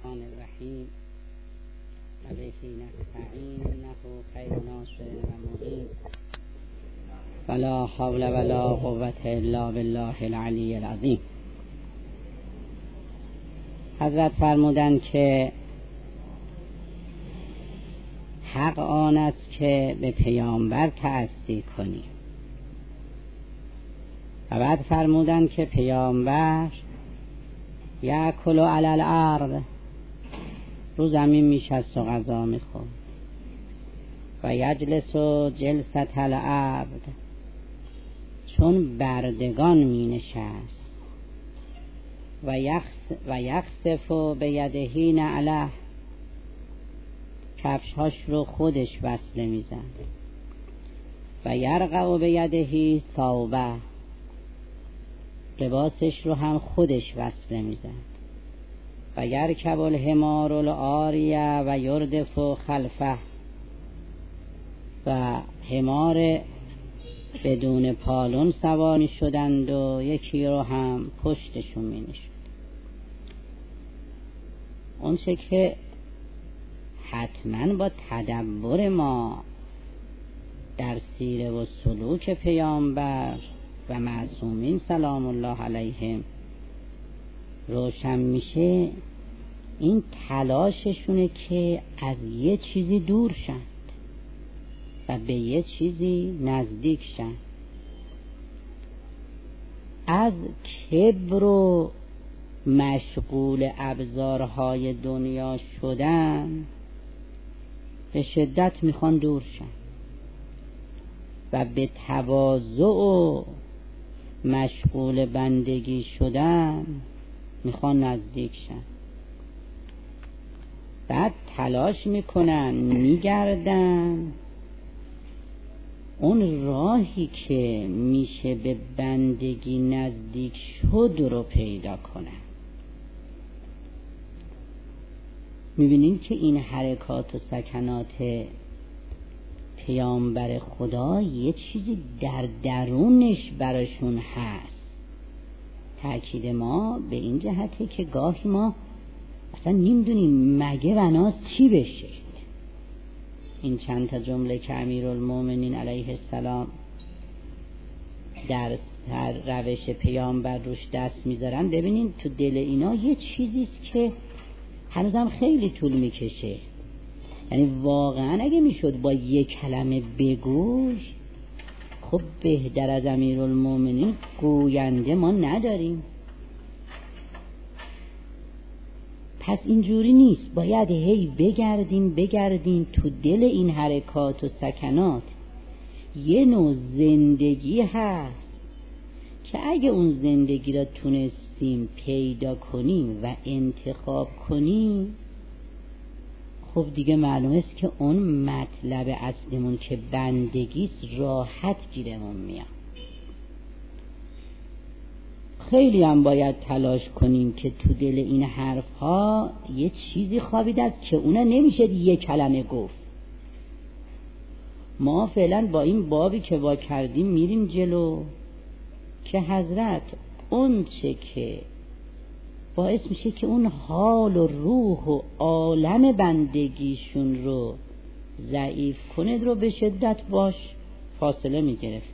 الرحمن الرحیم و به نستعین انه خیر ناصر و معین ولا حول ولا قوة الا بالله العلی العظیم. حضرت فرمودند که حق آن است که به پیامبر تعصی کنی و بعد فرمودند که پیامبر یأکل علی الارض، رو زمین میشست و غذا میخورد، و یجلس جلسة العبد، چون بردگان مینشست، و یخسف بیده نعله، کفشهاش رو خودش وصله میزن، و یرقع بیده ثوبه، لباسش رو هم خودش وصله میزن، و یرکب الحمار العاریه و یردف خلفه، و حمار بدون پالون سوار شدند و یکی رو هم پشتشون می نشد. اون چه که حتما با تدبر ما در سیره و سلوک پیامبر و معصومین سلام الله علیهم روشن میشه، این تلاششونه که از یه چیزی دور شند و به یه چیزی نزدیک شند. از کبر و مشغول ابزارهای دنیا شدن به شدت میخوان دور شن و به تواضع و مشغول بندگی شدن میخوان نزدیک شن. بعد تلاش میکنن، میگردن اون راهی که میشه به بندگی نزدیک شد رو پیدا کنن. میبینین که این حرکات و سکنات پیامبر خدا یه چیزی در درونش براشون هست. تأکید ما به این جهته که گاهی ما اصلا نمیدونیم مگه بناس چی بشه. این چند تا جمله که امیرالمومنین علیه السلام در روش پیامبر روش دست میذارن، ببینین تو دل اینا یه چیزیست که هنوزم خیلی طول میکشه. یعنی واقعا اگه میشد با یه کلمه بگوش، خب بهتر از امیرالمومنین گوینده ما نداریم. پس اینجوری نیست، باید هی بگردیم تو دل این حرکات و سکنات یه نوع زندگی هست که اگه اون زندگی را تونستیم پیدا کنیم و انتخاب کنیم، خب دیگه معلوم است که اون مطلب اصلیمون که بندگیست راحت گیرمون میاد. خیلی هم باید تلاش کنیم که تو دل این حرف ها یه چیزی خوابیده است که اونه نمیشه یه کلمه گفت. ما فعلا با این بابی که با کردیم میریم جلو که حضرت اون چه که باعث میشه که اون حال و روح و عالم بندگیشون رو ضعیف کنه رو به شدت باش فاصله میگرفت.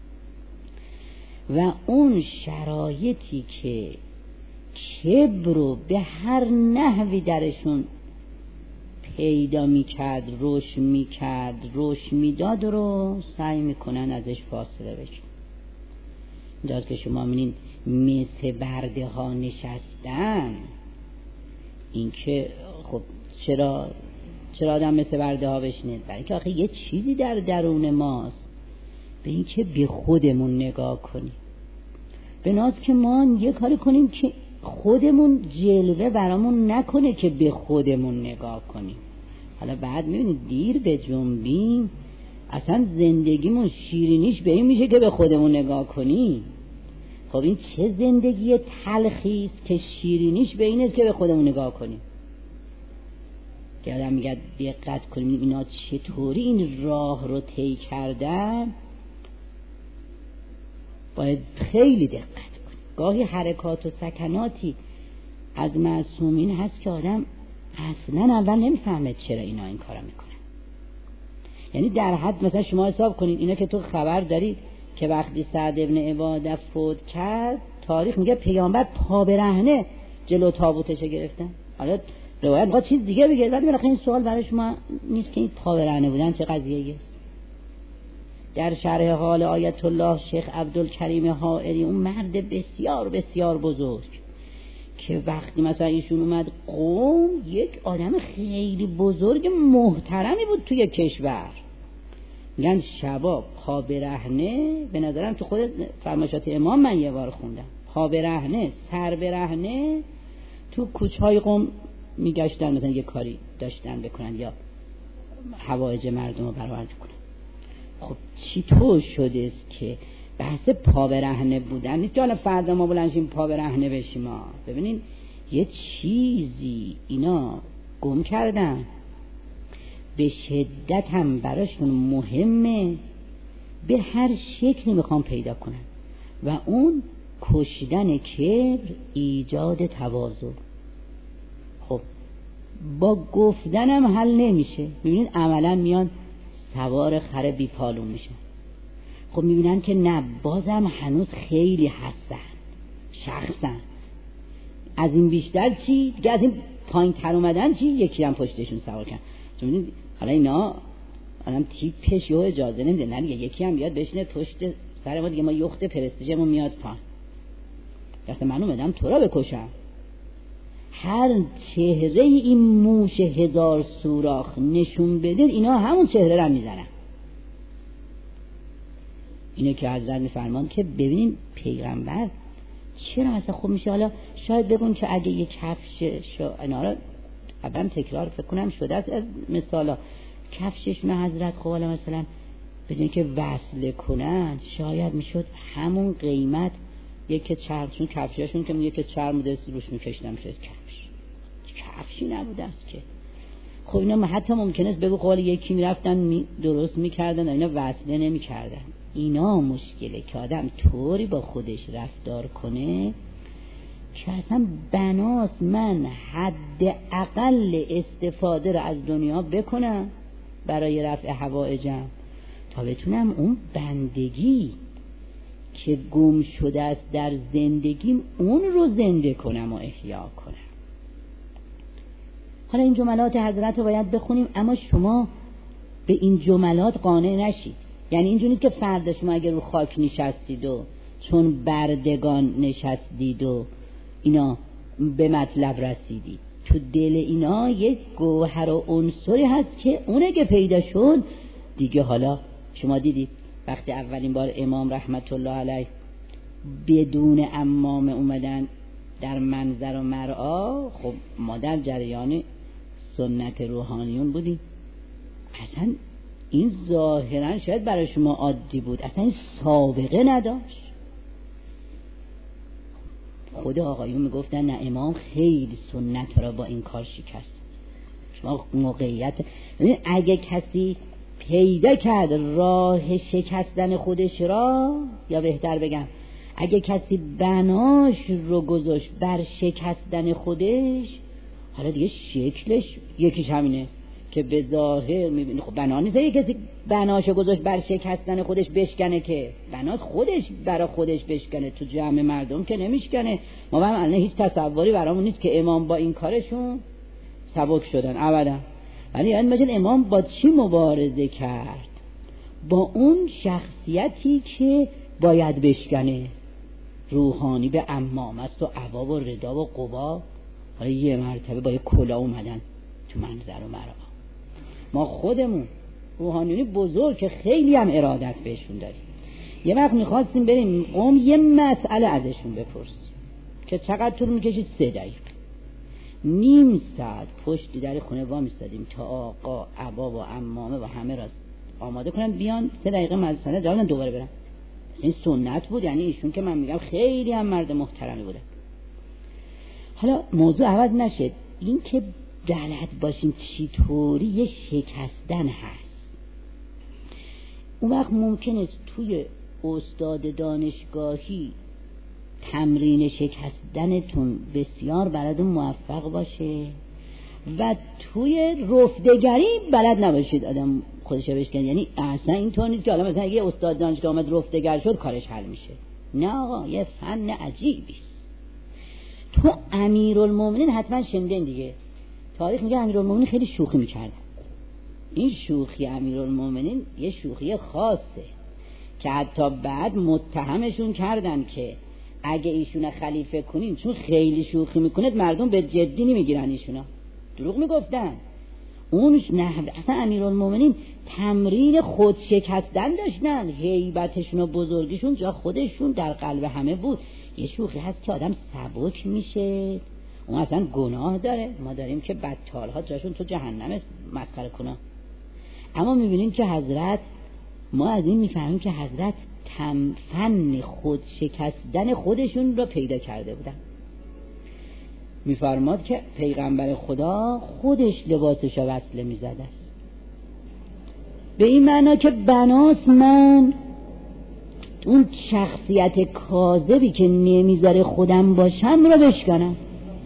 و اون شرایطی که کبر رو به هر نحوی درشون پیدا میکرد، روش میداد رو سعی میکنن ازش فاصله بشن. اینجاست که شما میبینین مثل برده ها نشستن. این که خب چرا آدم مثل برده ها بشنه؟ برای که آخه یه چیزی در درون ماست، به این که به خودمون نگاه کنیم، به ناز که ما یه کاری کنیم که خودمون جلوه برامون نکنه که به خودمون نگاه کنیم. حالا بعد میبینید دیر به جنبیم، اصلا زندگیمون شیرینیش به این میشه که به خودمون نگاه کنیم. خب این چه زندگی تلخیست که شیرینیش به این است که به خودمون نگاه کنیم. که آدم میگه دقت کنیم اینا چطوری این راه رو طی کردن. باید خیلی دقت کنیم. گاهی حرکات و سکناتی از معصومین هست که آدم اصلا اول نمیفهمه چرا اینا این کارا میکنن. یعنی در حد مثلا شما حساب کنید اینا که تو خبر دارید که وقتی سعد ابن عباده فوت کرد تاریخ میگه پیامبر پا برهنه جلو تابوتش گرفتن. حالا روایت میگه چیز دیگه بگه، ولی بالاخره این سوال برای شما نیست که این پا برهنه بودن چه قضیه‌ای است. در شرح حال آیت الله شیخ عبدالکریم حائری، اون مرد بسیار بسیار بزرگ که وقتی مثلا ایشون اومد قم، یک آدم خیلی بزرگ محترمی بود توی کشور، میگن شبا پا برهنه، به نظرم تو خود فرمایشات امام من یه بار خوندم، پا برهنه سر برهنه تو کوچهای قم میگشتن، مثلا یه کاری داشتن بکنن یا حوایج مردم رو برآورده کنن. خب چطور شده است که بحث پا برهنه بودن نیست که حالا فردا ما بلنشیم پا برهنه بشیم. ما ببینین یه چیزی اینا گم کردن، به شدت هم براشون مهمه، به هر شکلی میخوام پیدا کنن، و اون کشیدن کبر، ایجاد تواضع. خب با گفتنم حل نمیشه. میبینید عملا میان سوار خر بی پالون میشن. خب میبینن که نه، بازم هنوز خیلی هستن شخصا. از این بیشتر چی؟ دیگه از این پایین تر اومدن چی؟ یکی هم پشتشون سوار کن. چون میدونید حالا اینا آدم تیپش یه اجازه نمیده، نه دیگه یکی هم بیاد بشینه پشت سر ما، دیگه ما یخت پرستیژمون میاد پایین. دست من اومدم تو را بکشم. هر چهره این موش هزار سوراخ نشون بده، اینا همون چهره را میزنن. اینه که حضرت میفرمان که ببینین پیغمبر چرا اصلا خوب میشه. حالا شاید بگون که اگه یه کفش اینا را اول تکرار فکر کنم شده است از مثالا کفشش من حضرت خب حالا مثلا بدون که وصله کنن شاید میشد همون قیمت یک چرمشون کفشاشون که یک چرم بوده روش میکشیدم شد کفشی نبوده است که. خب اینا حتی ممکنه است بگو خب یکی میرفتن درست میکردن اینا وصله نمیکردن. اینا مشکله که آدم طوری با خودش رفتار کنه که اصلا بناس من حد اقل استفاده رو از دنیا بکنم برای رفع حوائجم تا بتونم اون بندگی که گم شده است در زندگیم اون رو زنده کنم و احیا کنم. حالا این جملات حضرت رو باید بخونیم، اما شما به این جملات قانع نشید. یعنی اینجوری نیست که فردا شما اگر رو خاک نشستید و چون بردگان نشستید و اینا به مطلب رسیدید. تو دل اینا یک گوهر و عنصری هست که اونه که پیدا شد دیگه. حالا شما دیدید وقتی اولین بار امام رحمت الله علیه بدون عمامه اومدن در منظر و مرعا، خب ما در جریان سنت روحانیون بودیم، اصلا این ظاهرا شاید برای شما عادی بود، اصلا این سابقه نداشت. خود آقایون میگفتن نه امام خیلی سنت را با این کار شکست. شما موقعیت اگه کسی پیدا کرد راه شکستن خودش را، یا بهتر بگم اگه کسی بناش رو گذاشت بر شکستن خودش، حالا دیگه شکلش یکیش همینه که به ظاهر میبینی. خب بنا نیست یه کسی بناشو گذاشت بر شکستن خودش بشکنه، که بناس خودش برای خودش بشکنه، تو جمع مردم که نمیشکنه. ما هم الان هیچ تصوری برامون نیست که امام با این کارشون سبک شدن ابدا. ولی یعنی مثلا امام با چی مبارزه کرد؟ با اون شخصیتی که باید بشکنه. روحانی به عمام است و عبا و ردا و قبا، حالا یه مرتبه با یه کلاه اومدن تو منظر و مرعا. ما خودمون روحانیونی بزرگ که خیلی هم ارادت بهشون داریم، یه وقت میخواستیم بریم قوم یه مسئله ازشون بپرسیم که چقدر طول میکشید 3 دقیقه نیم ساعت پشت در خونه وامیستادیم تا آقا عبا و عمامه و همه را آماده کنن بیان 3 دقیقه مسئله جوابن دوباره برن. این سنت بود. یعنی ایشون که من میگم خیلی هم مرد محترمی بوده. حالا موضوع عوض نشد، این که بلد باشیم چطوری یه شکستن هست. اون وقت ممکنه است توی استاد دانشگاهی تمرین شکستنتون بسیار براتون موفق باشه، و توی رفتگری بلد نباشید آدم خودش رو بشکنه. یعنی اصلا اینطور نیست که حالا مثلا یه استاد دانشگاه آمد رفتگر شد کارش حل میشه. نه آقا، یه فن عجیبیست. تو امیرالمومنین حتما شنیدین دیگه، تاریخ میگه امیرالمومنین خیلی شوخی میکرد. این شوخی امیرالمومنین یه شوخی خاصه که حتی بعد متهمشون کردن که اگه ایشون خلیفه کنین چون خیلی شوخی میکنه مردم به جدی نمیگیرن. ایشونا دروغ میگفتن. اون اصلا امیرالمومنین تمرین خود شکستن داشتن، هیبتشون و بزرگیشون جا خودشون در قلب همه بود. یه شوخی هست که آدم سبک میشه، اون اصلا گناه داره. ما داریم که بدتال ها جاشون تو جهنم مسخره کنه. اما میبینیم که حضرت، ما از این میفهمیم که حضرت فن خود شکستن خودشون رو پیدا کرده بودن. میفرماد که پیغمبر خدا خودش لباسش رو وصله میزده است، به این معنا که بناس من اون شخصیت کاذبی که نمیذاره خودم باشم رو بشکنم.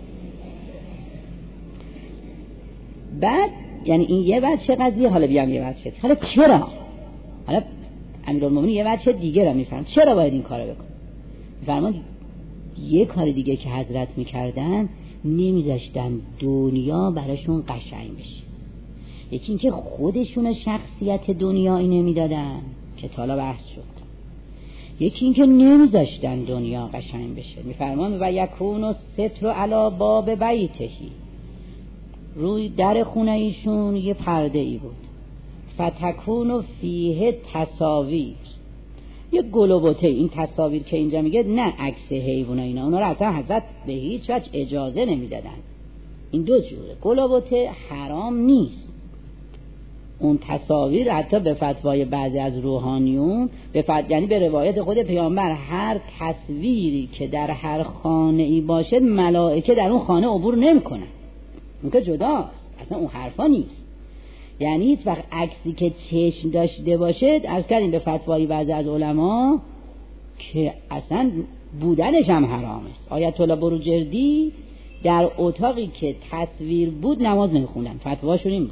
بعد یعنی این یه بچه قضیه، حالا بیام یه بچه، حالا چرا؟ حالا امیرالمومنین یه بچه دیگه رو میفرماد چرا باید این کارو بکنه. میفرماد یه کار دیگه که حضرت میکردن، نمیذاشتن دنیا براشون قشنگ بشه. یکی اینکه خودشون شخصیت دنیایی نمیدادن که تالا بحث شد، یکی اینکه نمیذاشتن دنیا قشنگ بشه. میفرمان و یکون الستر علی باب بیتهی، روی در خونه ایشون یه پرده ای بود. فتکون فیه تصاویر، یه گلوبوته. این تصاویر که اینجا میگه نه عکس حیوان اینا، اونا رو اصلا حضرت به هیچ وجه اجازه نمیدادن. این دو جوره. گلوبوته حرام نیست. اون تصاویر حتی به فتوای بعضی از روحانیون یعنی به روایت خود پیامبر، هر تصویری که در هر خانه ای باشه ملائکه در اون خانه عبور نمیکنن. اون که جداست، اصلا اون حرفا نیست. یعنی هیچ وقت عکسی که چشم داشته باشه، از کردیم به فتوای بعضی از علما که اصلا بودنش هم حرام است. آیت الله بروجردی در اتاقی که تصویر بود نماز نمیخوندن، فتواشون این بود.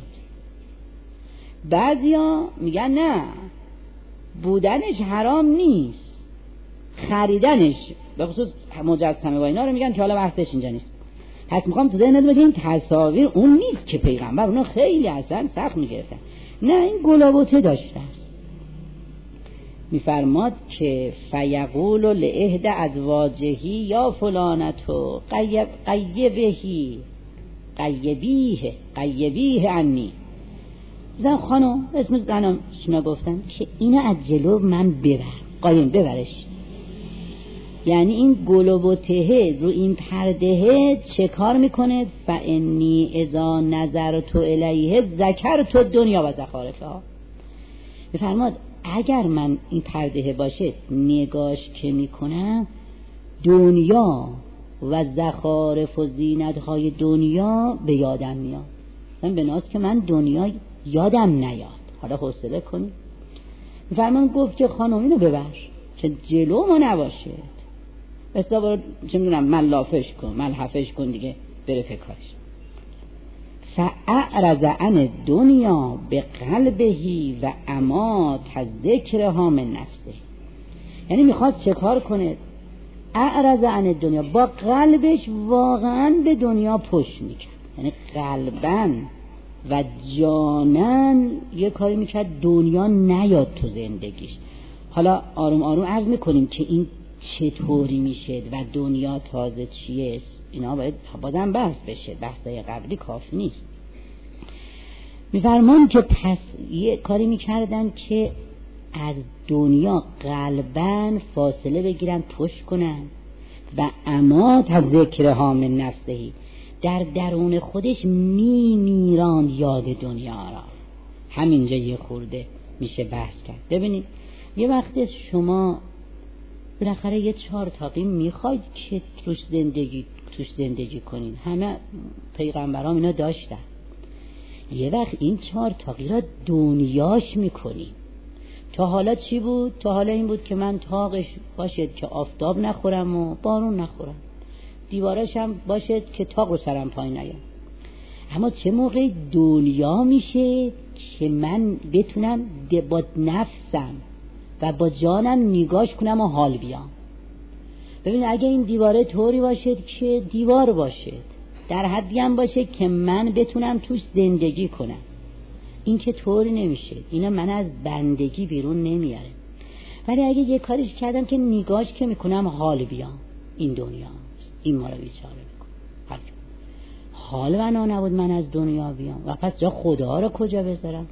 بعضیا میگن نه، بودنش حرام نیست، خریدنش، به خصوص مجسمه و اینا رو میگن که حالا بحثش اینجا نیست. پس میخوام تو ذهنت باشه این تصاویر اون نیست که پیغمبر اونا خیلی اصلا سخت میگرفتن. نه، این گلابوته داشته است. میفرماد که فیقول لإحد ازواجهی یا فلانتو قیبیه عنی. زن خانم اسم زنم شما گفتن که اینو از جلو من ببر، قایم ببرش. یعنی این گلوبوته رو این پرده چه کار میکنه؟ فانی اذا نظرت الیه ذکرت دنیا و زخارفها. بفرماد اگر من این پرده باشه نگاش که میکنم، دنیا و زخارف و زینت های دنیا به یادم میاد. من به ناز که من دنیا یادم نیاد. حالا حوصله کنی. بفرماد گفت که خانم اینو ببر که جلو ما نباشه. استوار چه میدونم ملافش کن، ملحفش کن دیگه، بره فکرش. فاعرض عن دنیا به قلبهی و امات ذکرها من نفسه. یعنی میخواست چه کار کنه؟ اعرض عن دنیا، با قلبش واقعا به دنیا پشت میکرد. یعنی قلباً و جانن یه کاری میکرد دنیا نیاد تو زندگیش. حالا آروم آروم عرض میکنیم که این چطوری میشه و دنیا تازه چیه، اینا باید بازم بحث بشه، بحثای قبلی کافی نیست. میفرمان که پس یه کاری میکردن که از دنیا قلباً فاصله بگیرن، پشت کنن و اما تذکرها من نفسهی، در درون خودش میمیراند یاد دنیا را. همینجا یه خورده میشه بحث کرد. ببینید یه وقتی شما بالاخره یه 4 تاقی میخواید که توش زندگی کنین، همه پیغمبرام اینا داشتن. یه وقت این 4 تاقی را دنیاش میکنین. تا حالا چی بود؟ تا حالا این بود که من تاقش باشد که آفتاب نخورم و بارون نخورم، دیوارش هم باشد که تاق رو سرم پایین نیام. اما چه موقع دنیا میشه که من بتونم با نفسم و با جانم نگاش کنم و حال بیام. ببین اگه این دیواره طوری باشد که دیوار باشد، در حدی هم باشه که من بتونم توش زندگی کنم، این که طوری نمیشه، اینا من از بندگی بیرون نمیاره. ولی اگه یه کارش کردم که نگاش که میکنم حال بیام، این دنیاست، این ما رو بیچاره میکنه. حال بنا نبود من از دنیا بیام و پس جا خدا رو کجا بذارم؟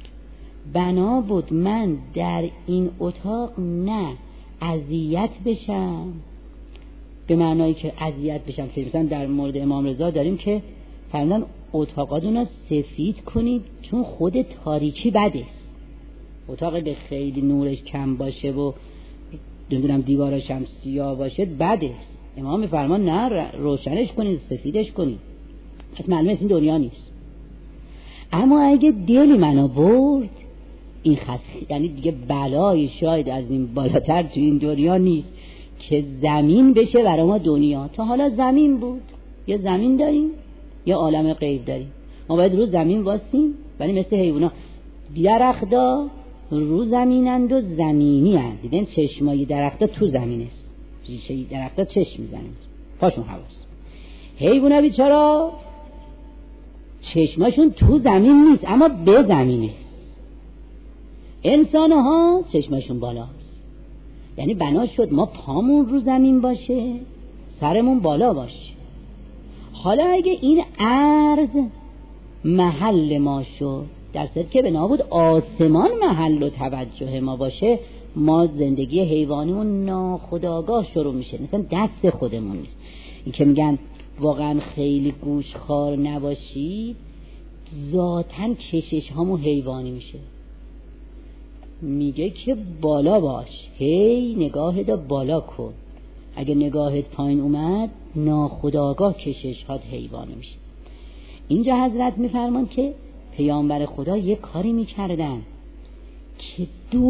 بنا بود من در این اتاق نه اذیت بشم، به معنایی که اذیت بشم که مثلا در مورد امام رضا داریم که فرمودن اتاقاتون رو سفید کنید چون خود تاریکی بده است. اتاقی به خیلی نورش کم باشه و نمیدونم دیوارش هم سیاه باشه بده است. امام میفرمان نه روشنش کنید، سفیدش کنید. پس معلومه این دنیا نیست. اما اگه دلی منو برد این یعنی دیگه بلای شاید از این بالاتر تو این دنیا نیست که زمین بشه برای ما دنیا. تا حالا زمین بود، یا زمین داریم یا عالم غیب داریم. ما باید رو زمین واسیم، ولی مثل حیونا درختا رو زمینند و زمینی هست. دیدن چشمای درختا تو زمین است، ریشه درختا چشم میزنن، پاشون حواس. حیونا بیچارا چشماشون تو زمین نیست اما به زمین است. انسان ها چشماشون بالاست، یعنی بنا شد ما پامون رو زمین باشه، سرمون بالا باشه. حالا اگه این عرض محل ما شد، در صورتی که بنا بود آسمان محل و توجه ما باشه، ما زندگی حیوانیمون ناخودآگاه شروع میشه، مثلا دست خودمون نیست. این که میگن واقعا خیلی گوشخوار نباشید، ذاتاً کشش هامون حیوانی میشه. میگه که بالا باش، هی نگاهت بالا کن، اگه نگاهت پایین اومد ناخودآگاه کشش هات حیوانی میشه. اینجا حضرت میفرمان که پیامبر خدا یه کاری میکردن که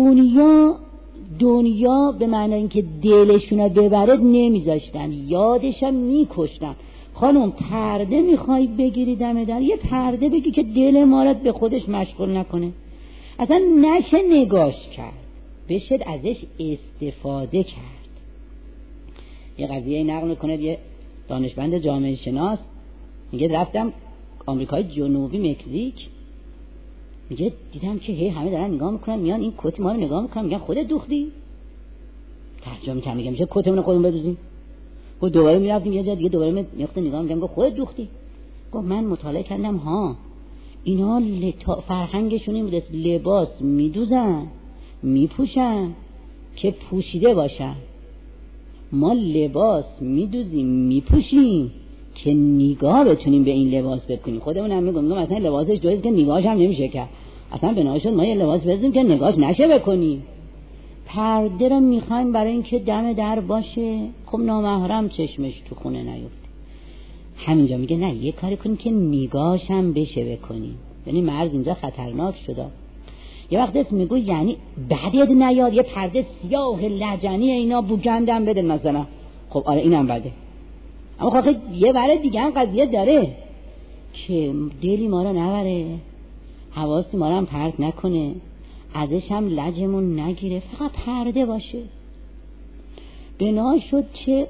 دنیا به معنی اینکه دلشون ببرد نمیذاشتن، یادشم میکشتن. خانم پرده میخوای بگیری دم در، یه پرده بگی که دل مارت به خودش مشغول نکنه، اصلا نشه نگاش کرد، بشه ازش استفاده کرد. یه قضیه نقل میکنه یه دانشمند جامعه شناس، میگه رفتم آمریکای جنوبی مکزیک، میگه دیدم که هی همه دارن نگاه میکنن، میان این کت ما رو نگاه میکنن، میگن خودت دوختی؟ ترجمه کنم میگم میشه کتمون خودمون بدوزیم. گفت دوباره میرفتیم یه جا دیگه، دوباره میاختم نگاه میگم گفت خودت دوختی؟ گفت من مطالعه کردم ها اینا فرهنگشون این بوده لباس میدوزن میپوشن که پوشیده باشن، ما لباس میدوزیم میپوشیم که نگاه بتونیم به این لباس بکنیم. خودمون هم میگم مثلا لباسش جایز که نگاهش هم نمیشه کرد، اصلا بنا شد ما یه لباس بزنیم که نگاهش نشه بکنیم. پرده رو میخوایم برای اینکه دم در باشه، خب نامحرم چشمش تو خونه نیفته. همینجا میگه نه یه کاری کنیم که نگاهش هم بشه بکنیم. یعنی مرز اینجا خطرناک شده. یه وقت اسم میگو یعنی بعدت نیاد یه پرده سیاه لجنی اینا بوگندم بده مثلا، خب آره اینم بده. اما خب یه بره دیگه هم قضیه داره که دلی ما رو نبره، حواسی ما رو هم پرت نکنه، ازش هم لجمون نگیره، فقط پرده باشه. بنا شد که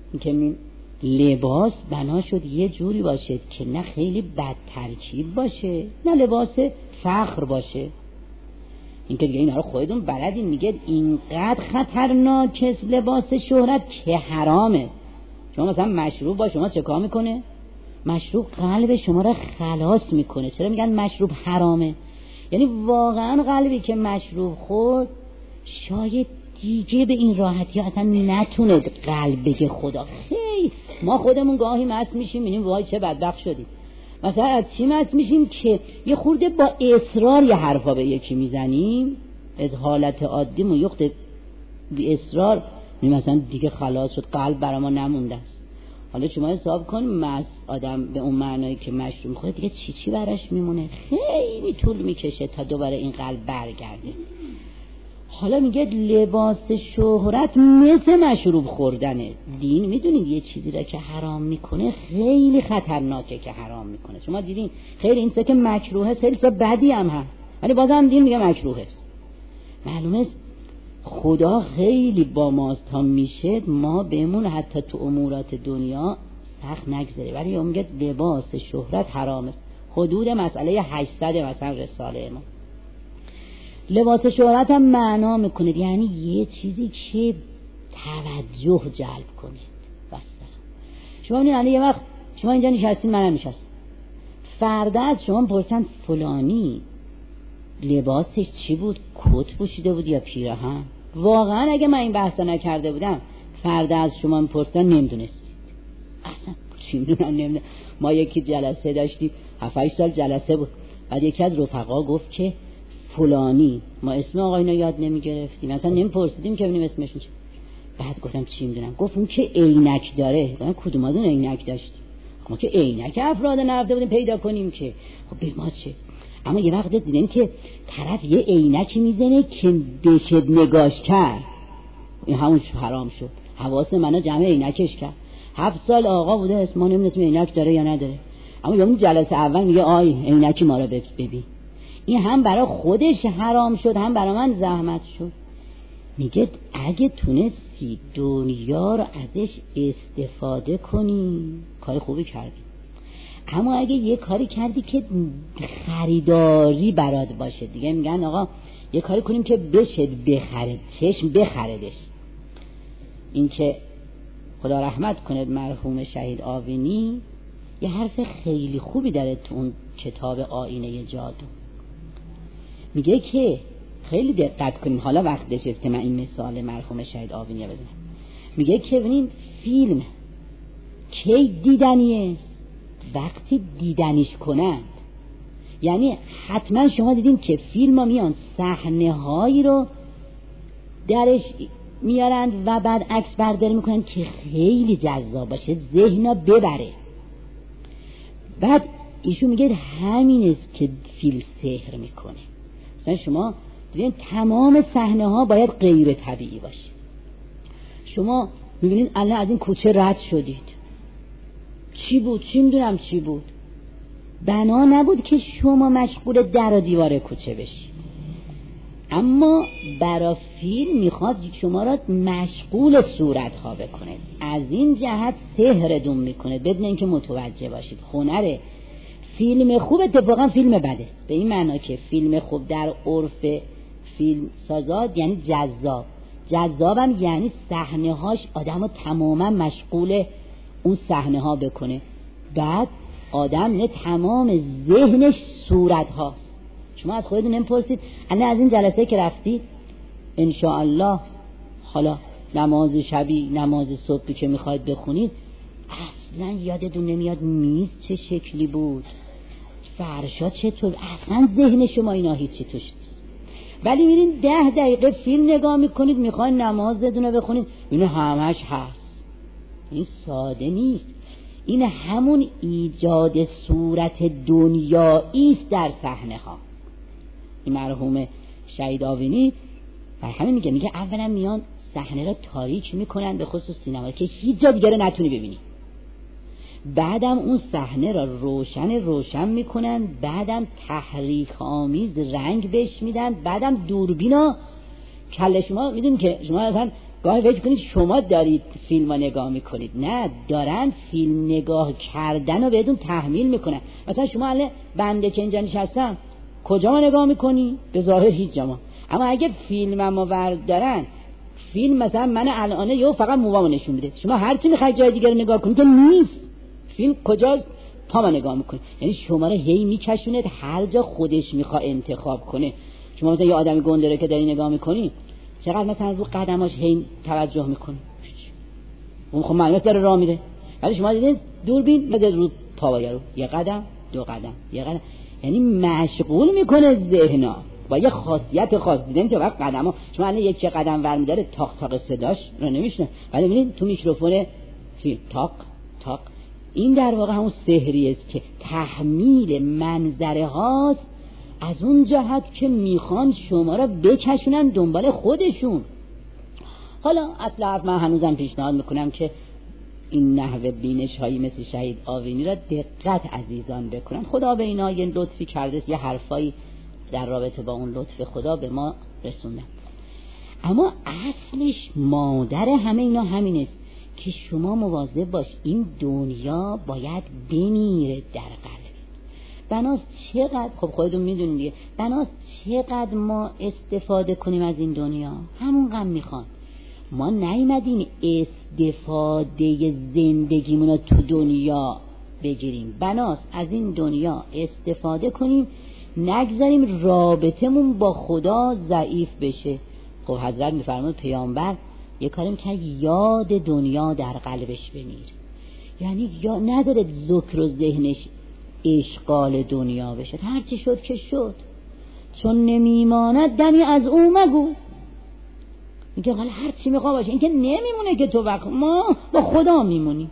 لباس بنا شد یه جوری باشه که نه خیلی بد ترکیب باشه نه لباس فخر باشه. این که دیگه اینا رو خودتون بلدین، میگه اینقدر خطرناک لباس شهرت که حرامه. شما مثلا مشروب با شما چه کار میکنه؟ مشروب قلب شما رو خلاص میکنه. چرا میگن مشروب حرامه؟ یعنی واقعا قلبی که مشروب خورد شاید دیگه به این راحتی اصلا نتونه قلب بگه خدا. خیلی ما خودمون گاهی مست میشیم میبینیم وای چه بدبخت شدیم. مثلا از چی مست میشیم که یه خورده با اصرار یه حرفا به یکی میزنیم، از حالت عادیمون یخت بی اصرار مثلا دیگه خلاص شد، قلب برای ما نمونده است. حالا شما حساب کن مست آدم به اون معنایی که مشروب میخوره دیگه چی براش میمونه؟ خیلی طول میکشه تا دوباره این قلب برگرده. حالا میگه لباس شهرت مثل مشروب خوردنه. دین میدونید یه چیزی را که حرام میکنه خیلی خطرناکه که حرام میکنه. شما دیدین خیلی این که مکروهه خیلی بدی هم هست، ولی بازم دین میگه مکروهه. معلومه خدا خیلی با ماست تا میشه ما بهمون حتی تو امورات دنیا سخت نگذره، ولی اون میگه لباس شهرت حرام است. حدود مسئله 800 مثلا رساله ما. لباس شهرت هم معنا میکنه یعنی یه چیزی که توجه جلب کنید. بس شما ببینید یه وقت شما اینجا نشستین منم نشستم، فردا از شما پرسن فلانی لباسش چی بود، کت پوشیده بود یا پیراهن؟ واقعا اگه من این بحثا نکرده بودم فردا از شما میپرسن نمیدونستید. اصلا چی میدونم نمیدونم. ما یکی جلسه داشتیم 7-8 سال جلسه بود، بعد یکی از رفقا گفت که فلانی، ما اسم آقا اینا یاد نمیگرفتیم مثلا نمیپرسیدیم که ببینیم اسمش چیه. بعد گفتم چی میدونم، گفت اون که عینک داره. گفتم کدوم از اون عینک داشتیم؟ ما که عینک افراد نرفته بودیم پیدا کنیم که خب به ما چه. اما یه وقت دیدین که طرف یه عینکی میزنه که بشه نگاش کرد، این همون حرام شد. حواس منو جمع عینکش کرد. 7 سال آقا بوده اسم ما نمیدونست عینک داره یا نداره، اما یه جلسه اول میگه آی عینکی ما رو ببین. این هم برای خودش حرام شد هم برای من زحمت شد. میگه اگه تونستی دنیا رو ازش استفاده کنی کار خوبی کردی، اما اگه یه کاری کردی که خریداری برات باشه، دیگه میگن آقا یه کاری کنیم که بشه بخرد، چشم بخردش. این که خدا رحمت کنه مرحوم شهید آوینی یه حرف خیلی خوبی داره تو اون کتاب آینه جادو. میگه که خیلی دقت کنین، حالا وقتش است که من این مثال مرحوم شهید آوینی بزنم. میگه که ببینین فیلم کی دیدنیه؟ وقتی دیدنیش کنند. یعنی حتما شما دیدین که فیلم ها میان صحنه هایی رو درش میارند و بعد عکس برداری میکنن که خیلی جذاب باشه، ذهن ببره. بعد ایشون میگه همین است که فیلم سحر میکنه. مثلا شما دیدین تمام صحنه ها باید غیر طبیعی باشه. شما میبینید الان از این کوچه رد شدید، چی بود؟ چی میدونم چی بود؟ بنا نبود که شما مشغول در و دیوار کوچه بشید، اما برای فیلم میخواد شما را مشغول صورت ها بکنه. از این جهت سحردون میکنه بدون اینکه متوجه باشید. هنره فیلم خوب اتفاقا فیلم بده، به این معنا که فیلم خوب در عرف فیلم سازات یعنی جذاب. جذابم یعنی صحنه هاش آدمو تماما مشغول اون صحنه ها بکنه. بعد آدم نه تمام ذهنش صورت هاست. شما از خودتون نمیپرسید الان از این جلسه که رفتید انشاءالله حالا نماز شبی نماز صبحی که میخواید بخونید اصلا یادتون نمیاد میز چه شکلی بود، فرشا چطور، اصلا ذهن شما اینا هیچی توش نیست. ولی میرین 10 دقیقه فیلم نگاه میکنید میخواین نمازتون رو بخونید اینو همش هست. این ساده نیست، این همون ایجاد صورت دنیایی است در صحنه ها. این مرحوم شهید آوینی بر همین میگه اولا میان صحنه را تاریک میکنن به خصوص سینما که هیچ جا دیگه رو نتونی ببینی، بعدم اون صحنه را روشن میکنن، بعدم تحریک آمیز رنگ بهش میدن، بعدم دوربینا کله شما میدونید که شما اصلا گاهی فکر کنید شما دارید فیلم ها نگاه میکنید، نه، دارن فیلم نگاه کردن رو بهتون تحمیل میکنن. مثلا شما الان بنده که اینجا نشستم کجا ما نگاه میکنی؟ به ظاهر هیچ جا ما. اما اگه فیلم ما بردارن فیلم مثلا من الانه یهو فقط موامو نشون میده، شما هر چی میخواید جای دیگه رو نگاه کنید که نیست. فیلم کجاست؟ تا ما نگاه میکنید. یعنی شما رو هی میکشونید هر جا خودش میخواد انتخاب کنه. شما مثلا یه آدمی گندره که داری نگاه میکنی چقدر مثلا رو قدماش هی توجه میکنه، اون خب معلومه داره راه میره. ولی شما دیدین دوربین بده رو پاویا رو یه قدم دو قدم یه قدم، یعنی مشغول میکنه ذهنا با یه خاصیت خاص. دیدین که وقت قدم‌ها شما الان یک قدم ور می‌داره تاق تاق صداش رو نمیشنه، ولی ببینید تو میکروفون فیلم تاق تاق. این در واقع همون سحری است که تحمیل منظره هاست از اون جهت که میخوان شما را بکشونن دنبال خودشون. حالا اصل حرف من هنوزم پیشنهاد میکنم که این نحوه بینش هایی مثل شهید آوینی را دقت عزیزان بکنن. خدا به اینا یه لطفی کرده، یه حرفایی در رابطه با اون لطف خدا به ما رسوندن، اما اصلش مادر همه اینا همین است که شما مواظب باش این دنیا باید بمیره در قلب. بناست چقدر، خب خودتون میدونید دیگه، بناست چقدر ما استفاده کنیم از این دنیا، همون غم میخوان. ما نیومدیم استفاده زندگیمون رو تو دنیا بگیریم، بناست از این دنیا استفاده کنیم، نگذاریم رابطمون با خدا ضعیف بشه. خب حضرت میفرمود پیامبر یه کاری میکنه یاد دنیا در قلبش بمیر، یعنی یا نداره ذکر و ذهنش اشغال دنیا بشه، هرچی شد که شد، چون نمیماند دمی از او مگو. میگه حالا هرچی میخوا باشه، این که نمیمونه که تو وقت ما با خدا میمونی.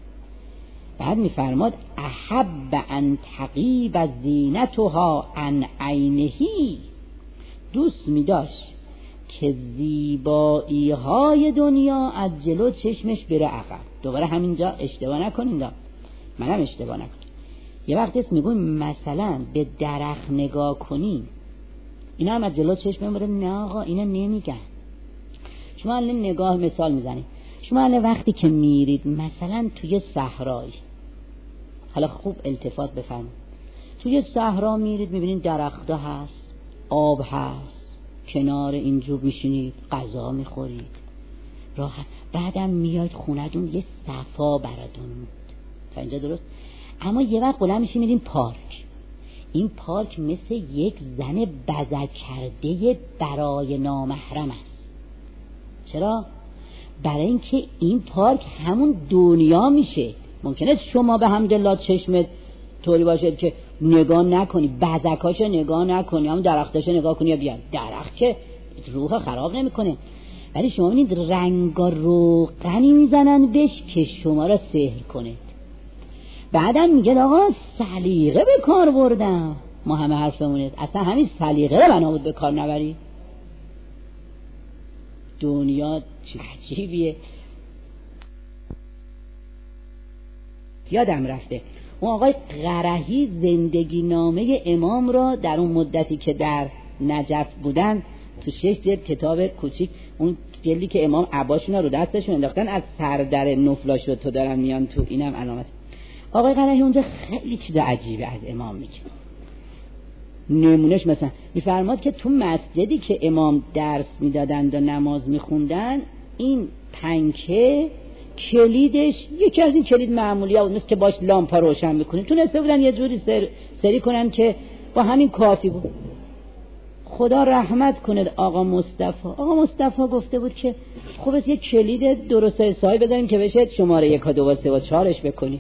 بعد میفرماد احب ان تغیب زینتها عن عینهی، دوست میداشت که زیبایی های دنیا از جلو چشمش بره عقب. دوباره همینجا اشتباه نکنیم، منم اشتباه نکنیم. یه وقتی است میگویم مثلا به درخت نگاه کنیم، اینا هم از جلو چشم بره، نه آقا اینا نمیگن. شما الان نگاه مثال میزنید، شما الان وقتی که میرید مثلا توی صحرایی، حالا خوب التفات بفرمایید، توی صحرا میرید میبینید درخت‌ها هست، آب هست، کنار این جوب میشینید غذا میخورید راحت، بعدم میاد خونه‌تون یه صفا براتون بود. تا اینجا درست؟ اما یه وقت بلند میشید میرین پارک، این پارک مثل یک زن بزک کرده برای نامحرم است. چرا؟ برای اینکه این پارک همون دنیا میشه. ممکنه شما به حمدالله چشمت طوری باشد که نگاه نکنی، بزکاشو نگاه نکنی، همون درختاشو نگاه کنی یا بیان، درخت که روح خراب نمیکنه، ولی شما ببینید رنگا روغنی میزنن بهش که شما را سحر کنه. بعدم میگه آقا سلیقه به کار بردم. ما همه حرفمونه اصلا همین سلیقه رو بنا بود به کار نبری. دنیا چه عجیبیه. یادم رفته اون آقای قرهی زندگی نامه امام را در اون مدتی که در نجف بودن تو 6 جلد کتاب کوچیک، اون جلدی که امام عباشون رو دستشون انداختن از سردر نفلا شد تو دارن میان تو، اینم علامت. آقای قرهی اونجا خیلی چیز عجیبه از امام میگه. نمونهش مثلا میفرماد که تو مسجدی که امام درس میدادند و نماز میخوندن، این پنکه کلیدش یکی از این کلید معمولی ها بود، مثل که باش لامپا روشن میکنیم، تونسته بودن یه جوری سری کنن که با همین کافی بود. خدا رحمت کنه آقا مصطفی. آقا مصطفی گفته بود که خب یه کلید درست حسابی بذاریم که بشه شماره 1 2 3 4ش بکنیم.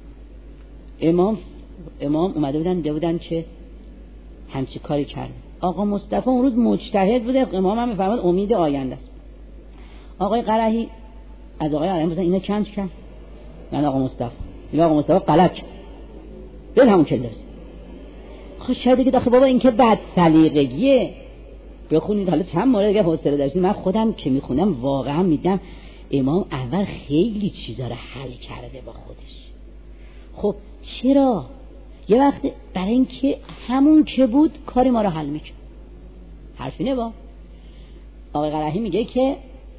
امام اومده بودن که همچی کاری کرد. آقا مصطفی اون روز مجتهد بوده، امام هم میفرماد امید آینده است. آقای قرهی از آقای قرهی اینا کم کرد، من آقا مصطفی غلط کرد، دل همون که درست. خب شاید دیگه داخل بابا این که بد سلیقگیه، بخونید حالا چند مورد دیگه حوصله داشتید. من خودم که میخونم واقعا میدم امام اول خیلی چیزا رو حل کرده با خودش. خب چرا؟ یه وقت برای اینکه همون که بود کاری ما رو حل میکنه. حرفی نه با آقای قرهی میگه که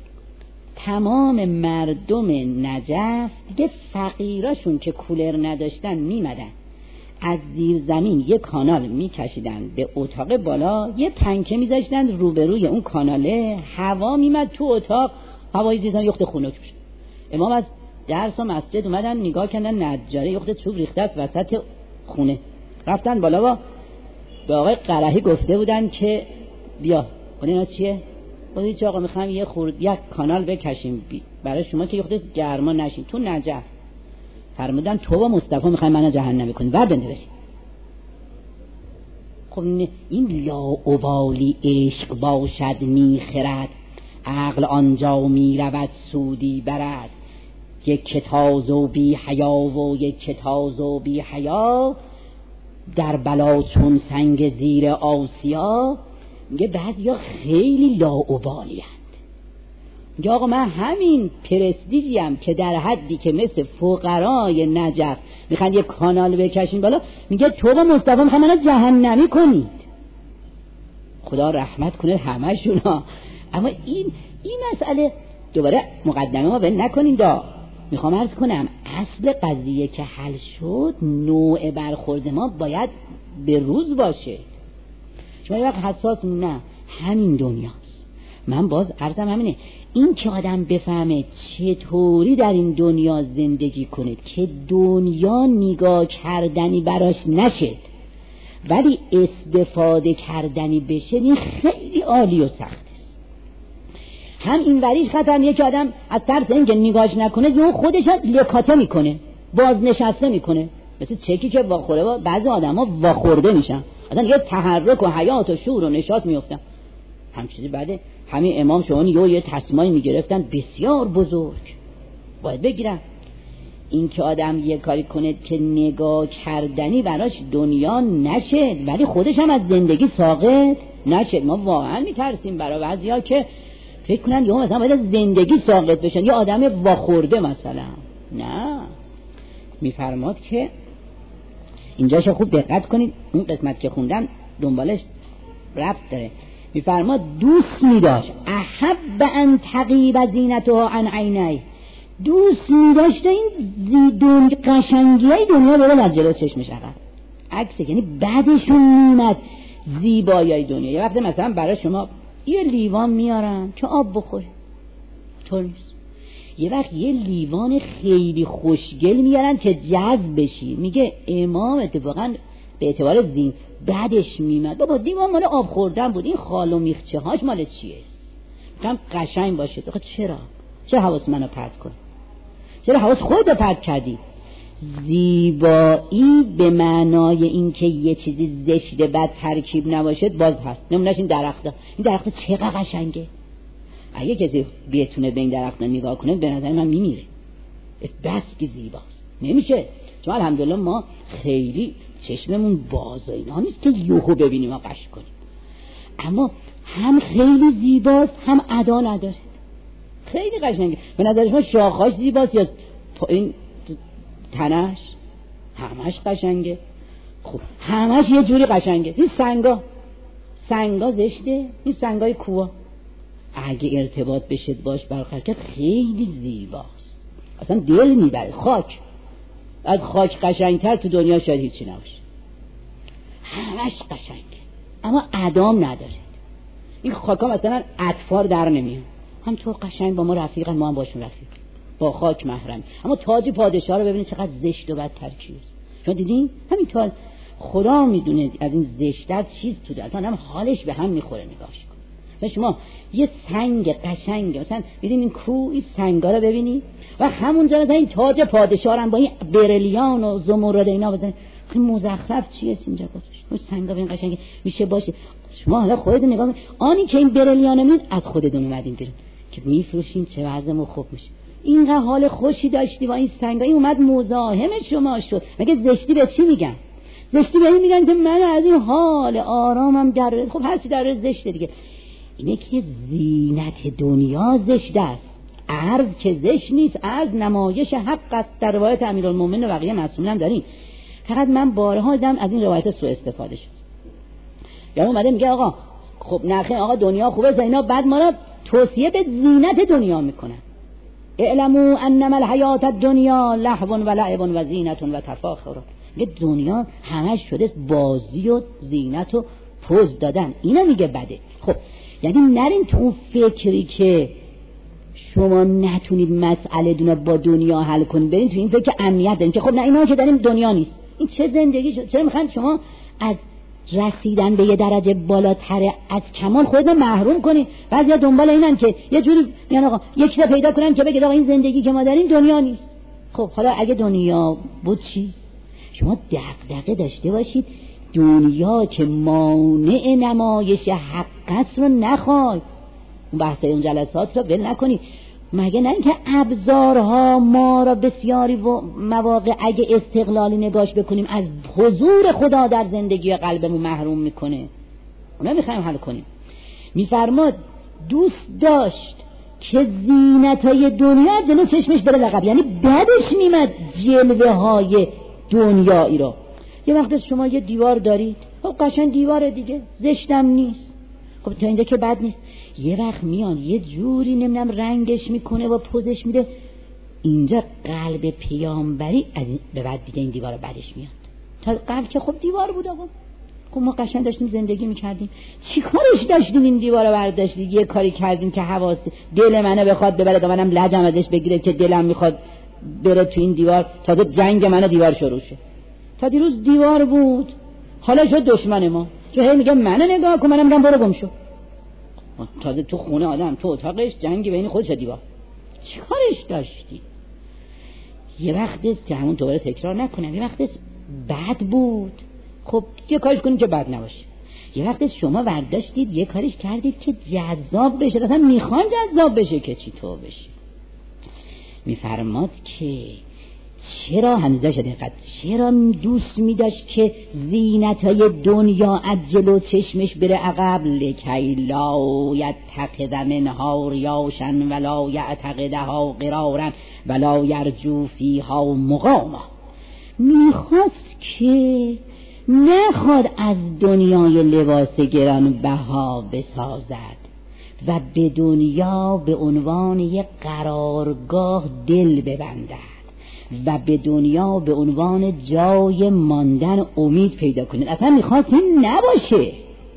تمام مردم نجف دیگه فقیراشون که کولر نداشتن میمدن از زیر زمین یه کانال میکشیدن به اتاق بالا، یه پنکه میذاشتن روبروی اون کاناله، هوا میمد تو اتاق، هوای زیدن یخت خنک میشه. امام از درس و مسجد اومدن نگاه کردن، نجاره یخت چوب ریخته است وسط خونه. رفتن بالا به آقای قرهی گفته بودن که بیا اینا چیه؟ گفتید چه آقا میخوام یک کانال بکشیم برای شما که یخت گرما نشین تو نجف. فرمودن تو با مصطفی میخوای منو جهنمی کنی بعد بنده بشی. خب این لاابالی عشق باشد میخرد، عقل آنجا میرود سودی برد، یک تازه بی حیا و یک تازه بی حیا، در بلا چون سنگ زیر آسیا، میگه بعضیا خیلی لاابالی‌اند. میگه آقا من همین پرستیجیم که در حدی که مثل فقرای نجف میخوان یه کانال بکشین بالا، میگه تو با مصطفی میخوان منو جهنمی کنید. خدا رحمت کنه همشونا. اما این مسئله دوباره مقدمه ما ول نکنین دا. میخوام عرض کنم اصل قضیه که حل شد، نوع برخورد ما باید به روز باشه. شما یه وقت حساس نه همین دنیاست. من باز عرضم همینه، این که آدم بفهمه چطوری در این دنیا زندگی کنه که دنیا نگاه کردنی براش نشه ولی استفاده کردنی بشه، این خیلی عالی و سخت. هم این وریش خطرنیه که آدم از ترس اینکه نگاهش نکنه اون خودش لکاته میکنه، بازنشسته میکنه، مثل چکی که واخوره. بعضی آدما واخورده میشن، اصلا یه تحرک و حیات و شور و نشاط میافتن. همچنین بعد همین امام شوانی یه تصمیمی میگرفتن بسیار بزرگ باید بگیرن. این که آدم یه کاری کنه که نگاه کردنی براش دنیا نشه ولی خودش هم از زندگی ساقط نشه. ما واقعا میترسیم برای بعضیا که فکر کنن یا مثلا باید زندگی ساقط بشن، یا آدم واخورده مثلا. نه، میفرماد که اینجاشو خوب دقت کنید، اون قسمت که خوندم دنبالش ربط داره. میفرماد دوست میداشت احب ان تغیب زینتها عن عینی، دوست میداشت این زیدون قشنگیای دنیا بره از جلو چشمش عقب. عکسه، یعنی بعدشون میمد زیبایای دنیا. یه وقت مثلا برای شما یه لیوان میارن که آب بخوره، طور نیست. یه وقت یه لیوان خیلی خوشگل میارن که جذب بشی. میگه امام اتفاقا به اعتبار زین بعدش میمد بابا لیوان مال آب خوردن بود، این خال و میخچه هاش مال چیه؟ میگم قشنگ باشه. تو چرا حواس منو پرت کنی؟ چرا حواس خودت پرت کردی؟ زیبایی به معنای این که یه چیزی زشته بعد ترکیب نباشد باز هست. نمونهش این درخته چقدر قشنگه. اگه کسی بتونه به این درخته نگاه کنه به نظر من میمیره، بس که زیباست. نمیشه، چون الحمدلله ما خیلی چشممون باز و اینا نیست که یوهو ببینیم و قش کنیم، اما هم خیلی زیباست هم ادا نداره، خیلی قشنگه. به نظر شما شاخاش زیباست یا این تنش؟ همش قشنگه. خب همش یه جوری قشنگه. این سنگا زشته، این سنگای کوه اگه ارتباط بشه باش برقرار کرد خیلی زیباست، اصلا دل میبره. خاک از خاک قشنگتر تو دنیا شاید هیچی نباشه، همش قشنگه اما ادام نداره. این خاکا مثلا اطفار در نمیان، هم تو قشنگ با ما رفیقن، ما هم باشون رفیق، با خاک محرم. اما تاج پادشاه رو ببینید چقدر زشت و بد ترکیبه. شما دیدین همین تاج خدا میدونه از این زشتت چیز تو داره، اصلا هم حالش به هم میخوره. نگاهش کن شما یه سنگ قشنگ مثلا ببینید این کوه، این سنگا رو ببینید و همونجا مثلا این تاج پادشاه هم با این برلیان و زمرد اینا بزنید، خیلی مزخرف چیه اینجا گذاشت؟ اون سنگا ببین قشنگ میشه باشه. شما حالا خودتون نگاه کنید، آنی که این برلیان میاد از خودتون اومدین بیرون که میفروشین چه وضعمون خوب میشه. اینقدر حال خوشی داشتی با این سنگا، این اومد مزاحم شما شد. مگه زشتی به چی میگن؟ زشتی به این میگن که من از این حال آرامم در، خب هر چی در زشته دیگه. اینه که زینت دنیا زشت است، عرض که زشت نیست، عرض نمایش حق است. در روایت امیرالمومنین و بقیه معصومین هم داریم. فقط من بارها دیدم از این روایت سوء استفاده شد. یعنی اومده میگه آقا خب نخیر آقا دنیا خوبه اینا، بعد ما را توصیه به زینت دنیا میکنن. اعلموا انما الحیات الدنیا لهو و لعب و زینت و تفاخر. میگه دنیا همش شده بازی و زینت و پوز دادن، اینا میگه بده. خب یعنی نرین تو اون فکری که شما نتونید مسئله دونه با دنیا حل کنید، برین تو این فکر امنیت دارین که خب نه اینا که داریم دنیا نیست. این چه زندگی شد؟ چرا میخواین شما از رسیدن به یه درجه بالاتر از کمال خودتون محروم کنید؟ بعضیا دنبال اینن که یه جوری یعنی آقا یک تا پیدا کنن که بگید آقا این زندگی که ما داریم دنیا نیست. خب حالا اگه دنیا بود چی؟ شما دغدغه داشته باشید دنیا که مانع نمایش حق است رو نخواهید. اون بحث اون جلسات رو ول نکنید. مگه نه اینکه ابزارها ما را بسیاری و مواقع اگه استقلالی نگاش بکنیم از حضور خدا در زندگی قلبمون محروم میکنه، اونا میخوایم حل کنیم. میفرماد دوست داشت که زینت‌های دنیا جلو چشمش بره لقب، یعنی بعدش میمد جلوه های دنیایی رو. یه وقت شما یه دیوار دارید، خب قشنگ دیواره دیگه، زشتم نیست، خب تا اینجا که بد نیست. یه وقت میان یه جوری نمیدونم رنگش میکنه و پوزش میده، اینجا قلب پیامبری از به بعد دیگه این دیوار بعدش میاد. تا قبل که خب دیوار بود آقا، خب ما قشنگ داشتیم زندگی میکردیم، چی کارش داشتیم این دیوار رو برداشتیم یه کاری کردیم که حواس دل منو بخواد ببره که منم لجم ازش بگیره که دلم میخواد بره تو این دیوار، تا جنگ منو دیوار شروع شه. تا دیروز دیوار بود حالا شد دشمن ما، چون هی میگه منو نگاه کن، منم میگم برو گم شو. تازه تو خونه آدم تو اتاقش جنگی بین خودش دیوار، چی کارش داشتی؟ یه وقت که همون دوباره تکرار نکنم، یه وقت بد بود، خب یه کارش کنید که بد نباشه. یه وقت شما برداشتید یه کارش کردید که جذاب بشه، اصلا میخوان جذاب بشه که چی تو بشه. میفرماد که چرا هنوزه شده دقیقت چرا دوست میداشت که زینتهای دنیا از جلو چشمش بره عقب؟ لکی لا یتخذ منها ریاشا ولا یعتقدها قرارا ولا یرجو فیها مقاما. میخواست که نخواد از دنیای لباس گران بها بسازد و به دنیا به عنوان یک قرارگاه دل ببندد و به دنیا به عنوان جای ماندن امید پیدا کنید. اصلا میخواست این نباشه.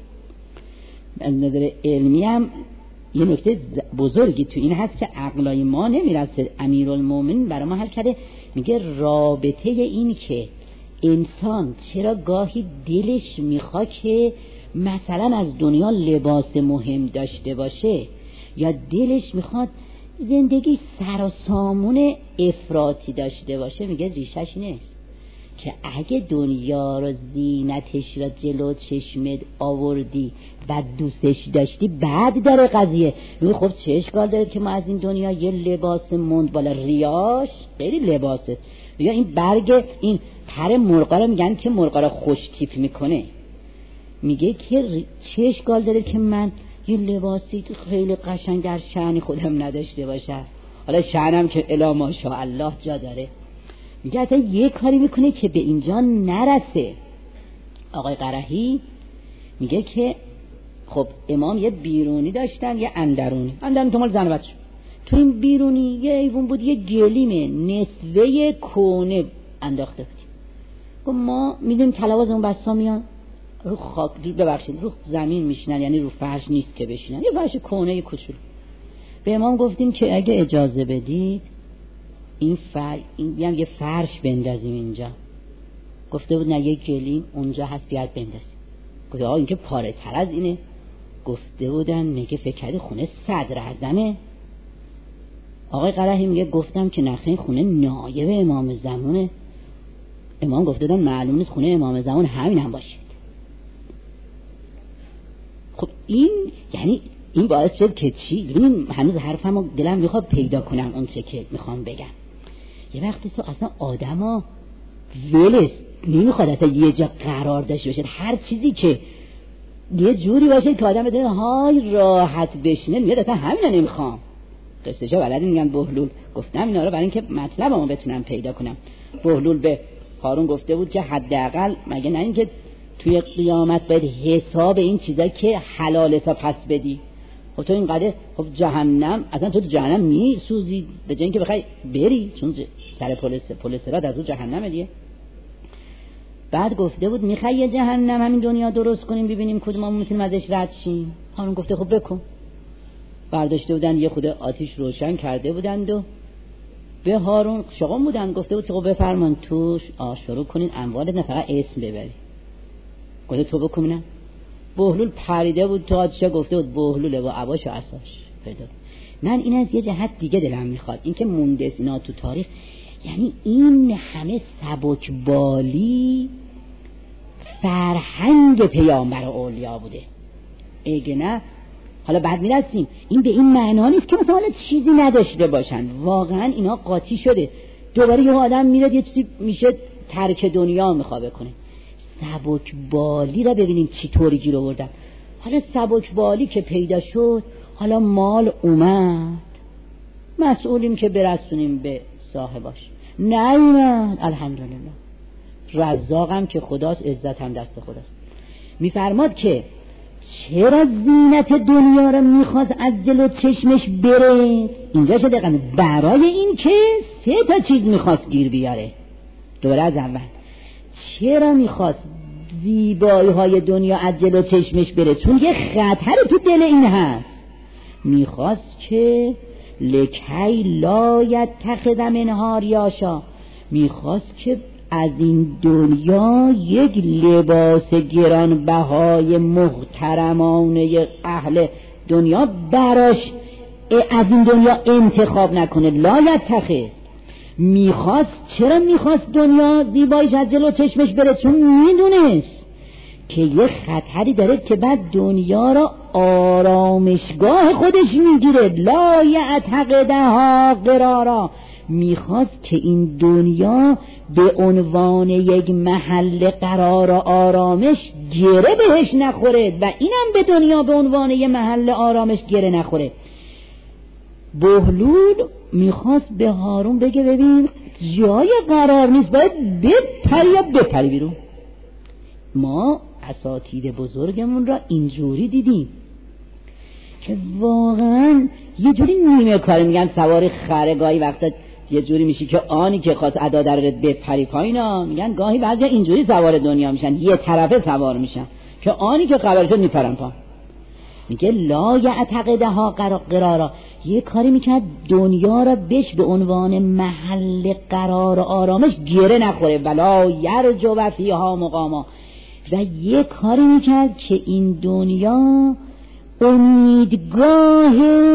از نظر علمی هم یه نکته بزرگی تو این هست که عقلای ما نمیرسه. امیرالمومنین برای ما حل کرده، میگه رابطه این که انسان چرا گاهی دلش میخواد که مثلا از دنیا لباس مهم داشته باشه یا دلش میخواد زندگی سر و سامون افراطی داشته باشه، میگه ریشش نیست که اگه دنیا رو زینتش را جلو چشمت آوردی و دوستش داشتی بعد داره قضیه. خب چه اشکال داره که ما از این دنیا یه لباس موند بالا، ریاش غیر لباسه. یا این برگ این پر مرغا رو میگن که مرغا رو خوش تیپ میکنه، میگه که چه اشکال داره که من یه لباسی خیلی قشنگ در شأن خودم نداشته باشه، حالا شأنم که الا ماشاءالله جا داره. میگه حتی یه کاری میکنه که به اینجا نرسه. آقای قرهی میگه که خب امام یه بیرونی داشتن یه اندرونی تو مال زن بچه. تو این بیرونی یه ایوون بود، یه گلیمه نصفه کونه انداخته بود. خب ما میدونیم تلواز اون بسا میان رو خاک، ببخشید رو زمین میشینن، یعنی رو فرش نیست که بشینن، یه فرش کونه کوچولو. به امام گفتیم که اگه اجازه بدید این یه فرش بندازیم اینجا. گفته بود نه یه گلیم اونجا هست بیاد بندازیم. گفته این که پاره تر از اینه. گفته بودن میگه فکر کردی خونه صدر اعظمه؟ آقای قرهی میگه گفتم که نخیر خونه نایب امام زمانه. امام گفته بودن معلوم نیست خونه امام زمان همین هم باشه. خب این یعنی این باعث شد که چی؟ این هنوز حرفمو دلم میخواد پیدا کنم اون چه که میخوام بگم. یه وقتی تو اصلا آدما ولس نمیخواد اصلا یه جا قرار داشته باشه، هر چیزی که یه جوری باشه که آدم بده های راحت بشینه میاد اصلا همین نمیخوام. قصه جا بلدی میگن بهلول گفتم اینا رو برای اینکه مطلبمو بتونم پیدا کنم. بهلول به هارون گفته بود که حداقل مگه نه اینکه توی قیامت باید حساب این چیزا که حلال حساب پس بدی. خب تو اینقدر خب جهنم اصلا تو جهنم میسوزی به جای اینکه بخوای بری، چون سر پل صراط از اون جهنم دیگه. بعد گفته بود میخوای یه جهنم همین دنیا درست کنیم ببینیم کدوممون میتونیم ازش رد شیم. هارون گفته خب بکن. برداشته بودن یه خود آتیش روشن کرده بودند و به هارون شغم بودن، گفته بود که خب بفرمان توش شروع کنین اموالت، نه فقط اسم ببری. گفته تو بکنم. بهلول پریده بود تو آتیش، گفته بود بهلول با عباش و عصاش پیدا. من این از یه جهت دیگه دلم میخواد، این که مونده اینا تو تاریخ، یعنی این همه سبکبالی فرهنگ پیامبر و اولیا بوده. اگه نه حالا بعد میرسیم این به این معنا نیست که مثلا چیزی نداشته باشن، واقعا اینا قاطی شده. دوباره یه آدم میره یه چیزی میشه ترک دنیا میخواد بکنه. سبکبالی را ببینیم چی طوری گیر آوردن. حالا سبکبالی که پیدا شد، حالا مال اومد، مسئولیم که برسونیم به صاحباش. نیومد، الحمدلله. رزاقم که خداست، عزت هم دست خداست. میفرماد که چرا زینت دنیا رو میخواست از جلو چشمش بره؟ اینجا چه دقیقا برای این که 3 تا چیز میخواست گیر بیاره. دوباره از اول، چرا میخواست زیبایی های دنیا از جلو چشمش بره؟ چون یه خطر تو دل این هست. میخواست که لکی لا یتخذ منها ریاشا، میخواست که از این دنیا یک لباس گرانبهای محترمانه اهل دنیا براش از این دنیا انتخاب نکنه. لا یتخذ میخواست. چرا میخواست دنیا زیباییش از جلو چشمش بره؟ چون میدونست که یه خطری داره که بعد دنیا را آرامشگاه خودش میگیره. لا یعتقدها قرارا، میخواست که این دنیا به عنوان یک محل قرار و آرامش گره بهش نخوره و اینم به دنیا به عنوان یک محل آرامش گره نخوره. بهلول میخواست به هارون بگه ببین جای قرار نیست، باید بپری یا بپری بیرون. ما اساتید بزرگمون را اینجوری دیدیم که واقعا یه جوری نیمه کاری، میگن سوار خرگاهی وقتا یه جوری میشی که آنی که خواست ادا در بپری پایینا، میگن گاهی بعضی اینجوری سوار دنیا میشن، یه طرفه سوار میشن که آنی که قرار شد میپرن پا. میگه لا یعتقدها قرارا، یه کاری میکرد دنیا را بهش به عنوان محل قرار و آرامش گره نخوره. ولا یرجو و فیها مقاما، و یه کاری میکرد که این دنیا امیدگاه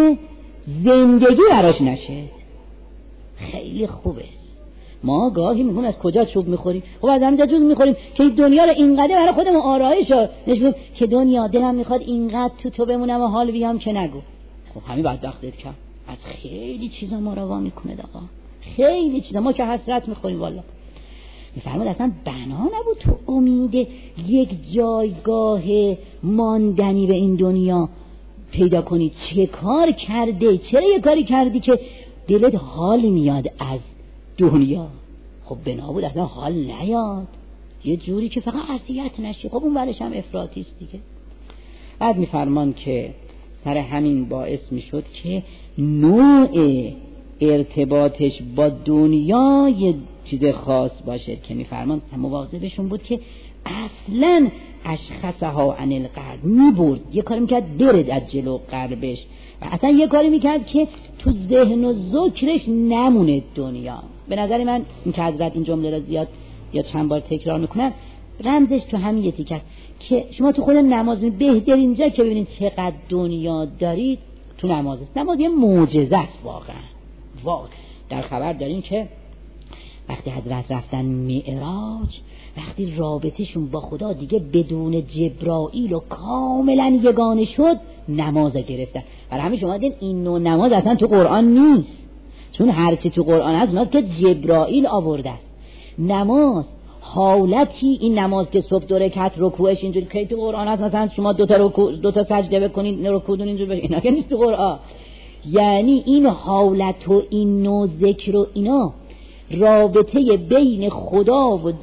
زندگی براش نشه. خیلی خوبه. ما گاهی میگون از کجا چوب میخوریم؟ خب از همینجا چوب میخوریم که این دنیا رو اینقدر برای خودمون آرایش نشون که دنیا دلم میخواد اینقدر تو بمونم و حال بیام که نگو. خب همین بدبختت کم از خیلی چیزا ما رو وا میکنه آقا، خیلی چیزا ما که حسرت میخوریم. والله میفرماد اصلا بنا نبود تو امید یک جایگاه ماندنی به این دنیا پیدا کنی. چه کار کرده؟ چرا یه کاری کردی که دلت حال میاد از دنیا؟ خب بنا بود اصلا حال نیاد، یه جوری که فقط اذیت نشی. خب اون ورش هم افراطیست دیگه. بعد میفرمان که سر همین باعث میشد که نوع ارتباطش با دنیا یه چیز خاص باشه که میفرمان مواظبشون بود که اصلا اشخصها عن القلب میبرد، یه کاری میکرد برد از جلو قلبش و اصلا یه کاری میکرد که تو ذهن و ذکرش نمونه دنیا. به نظر من این که حضرت این جمله را زیاد یا چند بار تکرار میکنن، رمزش تو همین یه تیکه که شما تو خود نماز بهترین جا که ببینید چقدر دنیا دارید تو نماز است. نماز یه معجزه است واقعا. در خبر دارین که وقتی حضرت رفتن معراج، وقتی رابطهشون با خدا دیگه بدون جبرائیل و کاملا یگانه شد، نماز گرفتن. برای همین شما دیدین این نوع نماز اصلا تو قرآن نیست، چون هرچی تو قرآن هست اوناست که جبرائیل آورده است. نماز حالتی، این نماز که صبح 2 رکعت رکوعش اینجوری که تو قرآن هست، مثلا شما 2 تا سجده بکنید رکوعتون اینجوری بشه، اینا که نیست تو قرآن. یعنی این حالت و این نوع ذکر و اینا رابطه بین خدا و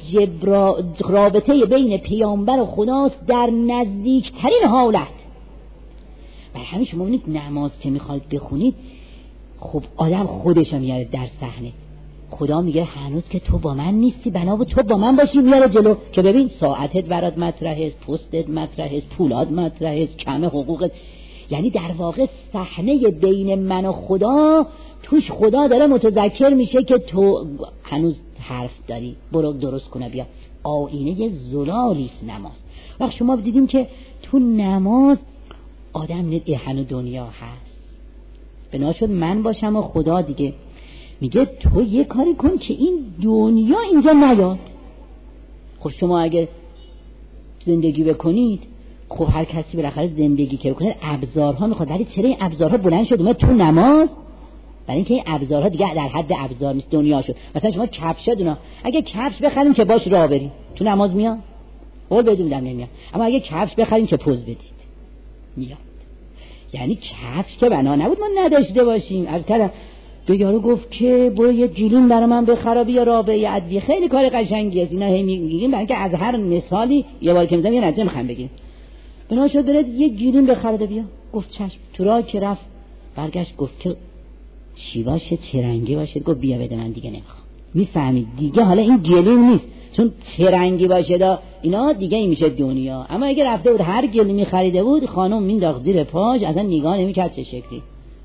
رابطه بین پیامبر و خداست در نزدیکترین حالت. برای همین شما ببینید نماز که میخواید بخونید، خب آدم خودش میاره در صحنه. خدا میگه هنوز که تو با من نیستی، بنابراین تو با من باشی، میاره جلو که ببین ساعتت برات مطرحه، پستت مطرحه، پولاد مطرحه، کم حقوقت. یعنی در واقع صحنه بین من و خدا، توش خدا داره متذکر میشه که تو هنوز حرف داری، برو درست کنه بیا. آینه زلالیست نماز. وقت شما دیدیم که تو نماز آدم هنوز دنیا هست، بنا شد من باشم و خدا دیگه. میگه تو یه کاری کن که این دنیا اینجا نیاد. خب شما اگه زندگی بکنید، خب هر کسی بالاخره زندگی که بکنه ابزارها میخواد، ولی چرا این ابزارها بلند شد اومد تو نماز؟ برای اینکه این ابزارها دیگه در حد ابزار نیست، دنیا شد. مثلا شما کفشاتونا اگه کفش بخریم که باش راه بریم تو نماز میاد؟ قول بدون دم نمیاد. اما اگه کفش بخریم که پوز بدید میاد. یعنی کفش که بنا نبود ما نداشته باشیم. از کلم به یارو گفت که برو یه گلیم برای من بخر بیا رابعه ادویه، خیلی کار قشنگیه. اینا هی میگیم برای اینکه از هر مثالی یه بار که میذارم یه نتیجه میخوام بگیم. بنا شد برید یه گلیم بخره بیا. گفت چشم. تو راه که رفت برگشت گفت که چی باشه چه رنگی باشه؟ گفت بیا بده من دیگه نمیخوام. میفهمید دیگه حالا این گلیم نیست، چون چه رنگی باشه دا اینا دیگه این میشه دنیا. اما اگه رفته بود هر گلیمی خریده بود خانم مینداخت زیر پاش، اصلا نگاه نمیکرد چه شکلی.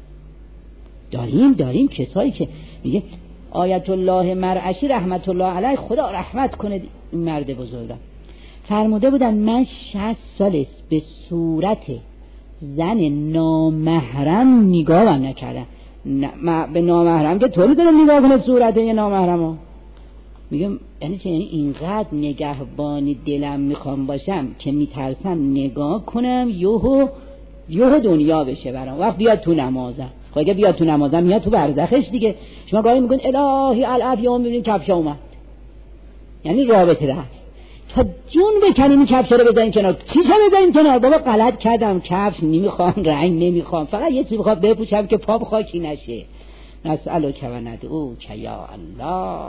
داریم کسایی که میگه آیت الله مرعشی رحمت الله علیه خدا رحمت کنه این مرد بزرگ فرموده بودن من 60 سال است به صورت زن نامحرم نگاهم نکردم. به نامحرم که طوری داره نگاه کنه صورت یه نامحرمو. میگم یعنی چه؟ یعنی اینقدر نگهبانی دلم میخوام باشم که میترسم نگاه کنم یهو دنیا بشه برام. وقت بیاد تو نمازم، خب اگه بیاد تو نمازم میاد تو برزخش دیگه. شما گاهی میگن الهی الافیام میبینین کفش اومد، یعنی رابطه رفت. تا جون بکنیم این کفش رو بزنیم کنار. چی شو بزنیم کنار؟ بابا غلط کردم، کفش نمیخوام، رنگ نمیخوام، فقط یه چیزی میخوام بپوشم که پام خاکی نشه. نسألک و ندعوک یا الله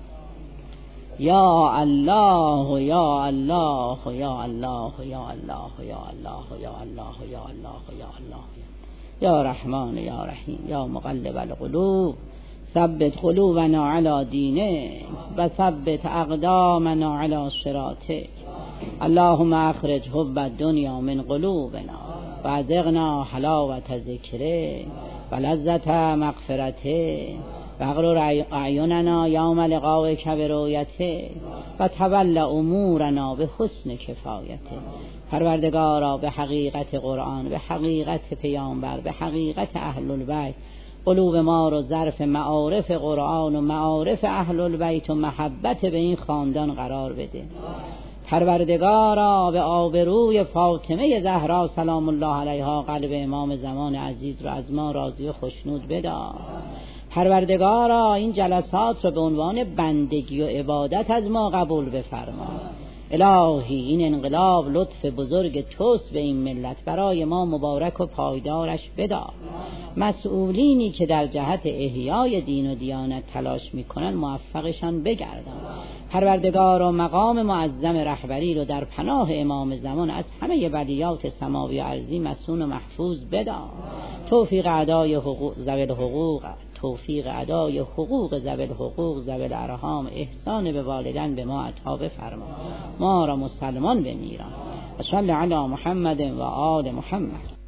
یا الله یا الله یا الله یا الله یا الله یا الله یا الله یا الله یا رحمان یا رحیم یا مقلب القلوب ثبت قلوبنا علی دینه و ثبت اقدامنا علی صراطه. اللهم اخرج حب الدنیا من قلوبنا و اذقنا حلاوت ذکره و لذت مغفرته و اغرر اعیننا یوم لقائک برؤیته و تول امورنا به حسن کفایته. پروردگارا به حقیقت قرآن، به حقیقت پیامبر، به حقیقت اهل البیت قلوب ما رو ظرف معارف قرآن و معارف اهل البیت و محبت به این خاندان قرار بده. پروردگارا به آبروی فاطمه زهرا سلام الله علیها قلب امام زمان عزیز رو از ما راضی و خوشنود بدار. پروردگارا این جلسات رو به عنوان بندگی و عبادت از ما قبول بفرما. الهی این انقلاب لطف بزرگ توست به این ملت، برای ما مبارک و پایدارش بدار. مسئولینی که در جهت احیای دین و دیانت تلاش میکنن موفقشان بگردان. پروردگار و مقام معظم رهبری رو در پناه امام زمان از همه بلیات سماوی و ارضی مصون و محفوظ بدار. توفیق ادای حقوق ذوی الحقوق، توفیق ادای حقوق ذوی الحقوق ذوی الارحام، احسان به والدین به ما عطا بفرما. ما را مسلمان بمیران. صلی علی محمد و آل محمد.